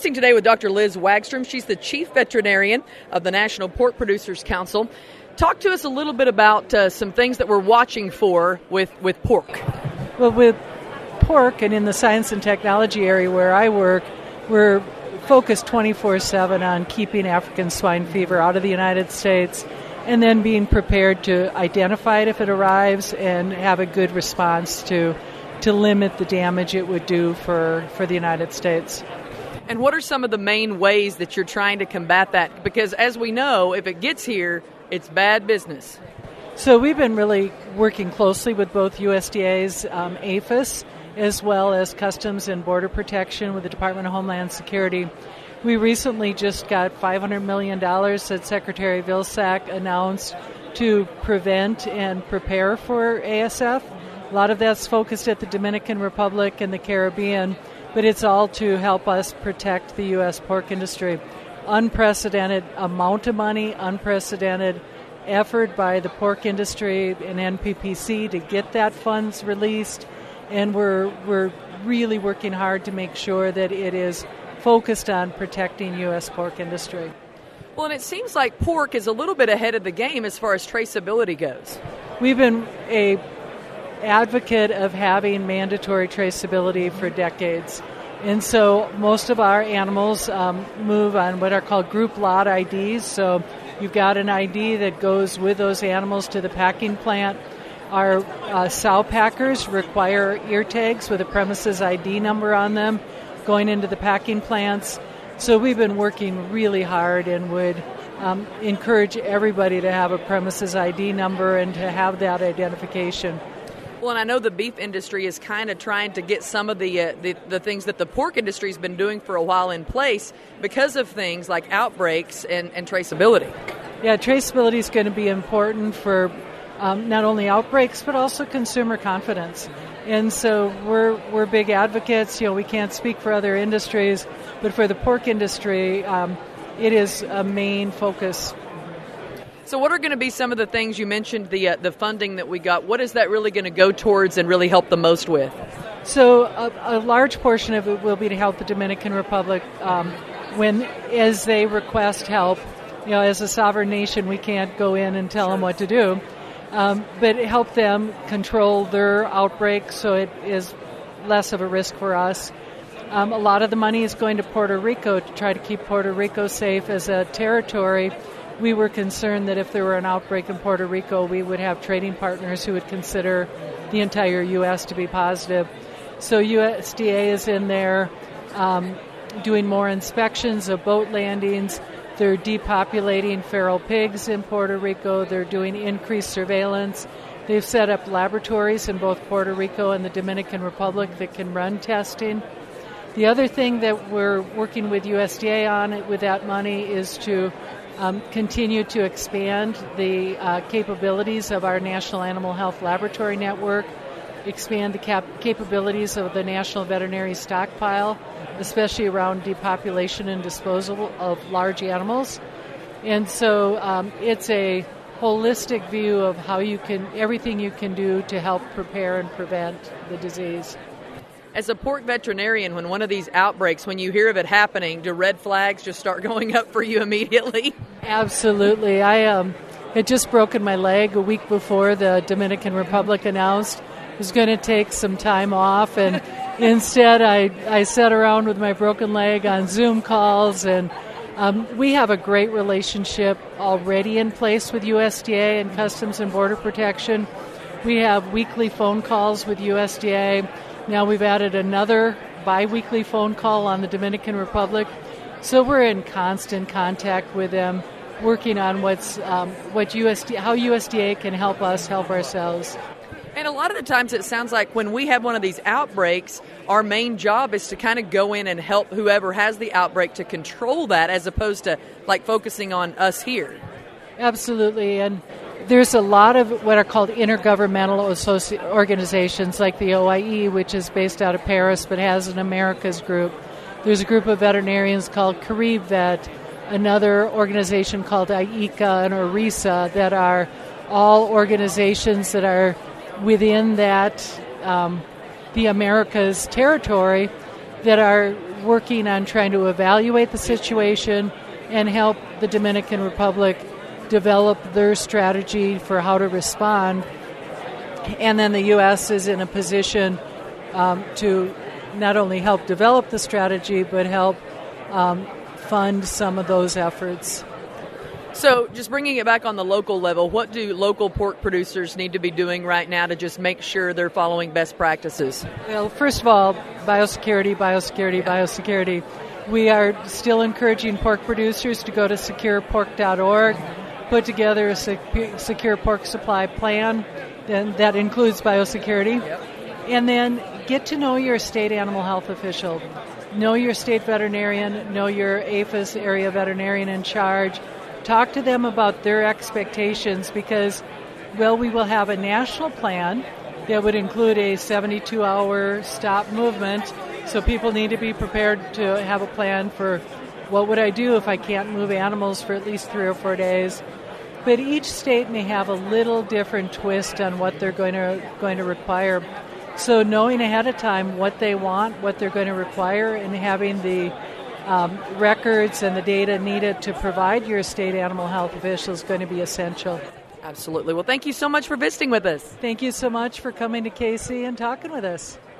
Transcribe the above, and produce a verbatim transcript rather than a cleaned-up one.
visiting today with Doctor Liz Wagstrom. She's the Chief Veterinarian of the National Pork Producers Council. Talk to us a little bit about uh, some things that we're watching for with, with pork. Well, with pork and in the science and technology area where I work, we're focused twenty-four seven on keeping African swine fever out of the United States and then being prepared to identify it if it arrives and have a good response to to limit the damage it would do for, for the United States. And what are some of the main ways that you're trying to combat that? Because as we know, if it gets here, it's bad business. So we've been really working closely with both U S D A's um, APHIS as well as Customs and Border Protection with the Department of Homeland Security. We recently just got five hundred million dollars that Secretary Vilsack announced to prevent and prepare for A S F. A lot of that's focused at the Dominican Republic and the Caribbean, but it's all to help us protect the U S pork industry. Unprecedented amount of money, unprecedented effort by the pork industry and N P P C to get that funds released, and we're we're really working hard to make sure that it is focused on protecting U S pork industry. Well, and it seems like pork is a little bit ahead of the game as far as traceability goes. We've been a advocate of having mandatory traceability for decades. And so most of our animals um, move on what are called group lot I Ds. So you've got an I D that goes with those animals to the packing plant. Our uh, sow packers require ear tags with a premises I D number on them going into the packing plants. So we've been working really hard and would um, encourage everybody to have a premises I D number and to have that identification. Well, and I know the beef industry is kind of trying to get some of the, uh, the the things that the pork industry has been doing for a while in place because of things like outbreaks and, and traceability. Yeah, traceability is going to be important for um, not only outbreaks but also consumer confidence. And so we're we're big advocates. You know, we can't speak for other industries, but for the pork industry, um, it is a main focus. So what are going to be some of the things you mentioned, the uh, the funding that we got? What is that really going to go towards and really help the most with? So a, a large portion of it will be to help the Dominican Republic um, when, as they request help. You know, as a sovereign nation, we can't go in and tell them what to do, um, but help them control their outbreak so it is less of a risk for us. Um, a lot of the money is going to Puerto Rico to try to keep Puerto Rico safe as a territory. We were concerned that if there were an outbreak in Puerto Rico, we would have trading partners who would consider the entire U S to be positive. So U S D A is in there um, doing more inspections of boat landings. They're depopulating feral pigs in Puerto Rico. They're doing increased surveillance. They've set up laboratories in both Puerto Rico and the Dominican Republic that can run testing. The other thing that we're working with U S D A on with that money is to Um, continue to expand the uh, capabilities of our National Animal Health Laboratory Network, expand the cap- capabilities of the National Veterinary Stockpile, especially around depopulation and disposal of large animals. And so um, it's a holistic view of how you can, everything you can do to help prepare and prevent the disease. As a pork veterinarian, when one of these outbreaks, when you hear of it happening, do red flags just start going up for you immediately? Absolutely. I um, had just broken my leg a week before the Dominican Republic announced I was going to take some time off, and instead I, I sat around with my broken leg on Zoom calls, and um, we have a great relationship already in place with U S D A and Customs and Border Protection. We have weekly phone calls with U S D A. Now we've added another bi-weekly phone call on the Dominican Republic. So we're in constant contact with them, working on what's um, what U S D A, how U S D A can help us help ourselves. And a lot of the times it sounds like when we have one of these outbreaks, our main job is to kind of go in and help whoever has the outbreak to control that, as opposed to like focusing on us here. Absolutely. And there's a lot of what are called intergovernmental associ- organizations like the O I E, which is based out of Paris but has an Americas group. There's a group of veterinarians called CaribVet, another organization called I E C A and ORISA that are all organizations that are within that, um, the Americas territory, that are working on trying to evaluate the situation and help the Dominican Republic develop their strategy for how to respond. And then the U S is in a position um, to not only help develop the strategy, but help um, fund some of those efforts. So just bringing it back on the local level, what do local pork producers need to be doing right now to just make sure they're following best practices? Well, first of all, biosecurity, biosecurity, biosecurity. We are still encouraging pork producers to go to secure pork dot org, put together a sec- secure pork supply plan, and that includes biosecurity. Yep. And then get to know your state animal health official. Know your state veterinarian, know your A P H I S area veterinarian in charge. Talk to them about their expectations because, well, we will have a national plan that would include a seventy-two hour stop movement. So people need to be prepared to have a plan for what would I do if I can't move animals for at least three or four days. But each state may have a little different twist on what they're going to going to require. So knowing ahead of time what they want, what they're going to require, and having the um, records and the data needed to provide your state animal health officials is going to be essential. Absolutely. Well, thank you so much for visiting with us. Thank you so much for coming to K C and talking with us.